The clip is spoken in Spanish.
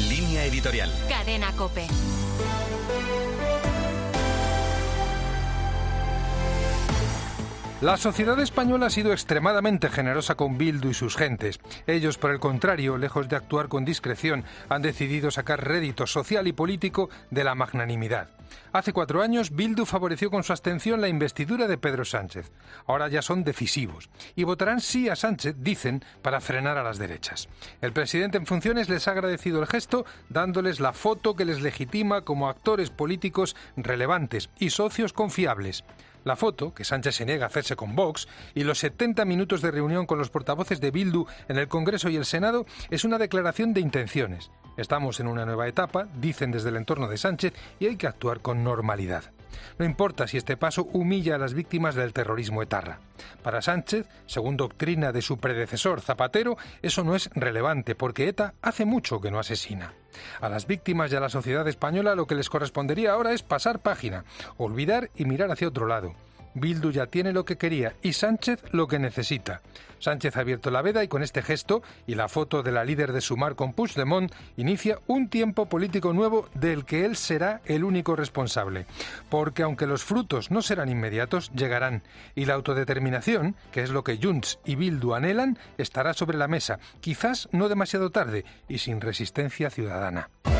Línea editorial. Cadena COPE. La sociedad española ha sido extremadamente generosa con Bildu y sus gentes. Ellos, por el contrario, lejos de actuar con discreción, han decidido sacar rédito social y político de la magnanimidad. Hace 4 años, Bildu favoreció con su abstención la investidura de Pedro Sánchez. Ahora ya son decisivos y votarán sí a Sánchez, dicen, para frenar a las derechas. El presidente en funciones les ha agradecido el gesto, dándoles la foto que les legitima como actores políticos relevantes y socios confiables. La foto, que Sánchez se niega a hacerse con Vox, y los 70 minutos de reunión con los portavoces de Bildu en el Congreso y el Senado es una declaración de intenciones. Estamos en una nueva etapa, dicen desde el entorno de Sánchez, y hay que actuar con normalidad. No importa si este paso humilla a las víctimas del terrorismo etarra. Para Sánchez, según doctrina de su predecesor Zapatero, eso no es relevante porque ETA hace mucho que no asesina. A las víctimas y a la sociedad española lo que les correspondería ahora es pasar página, olvidar y mirar hacia otro lado. Bildu ya tiene lo que quería y Sánchez lo que necesita. Sánchez ha abierto la veda y con este gesto y la foto de la líder de Sumar con Puigdemont inicia un tiempo político nuevo del que él será el único responsable. Porque aunque los frutos no serán inmediatos, llegarán. Y la autodeterminación, que es lo que Junts y Bildu anhelan, estará sobre la mesa, quizás no demasiado tarde y sin resistencia ciudadana.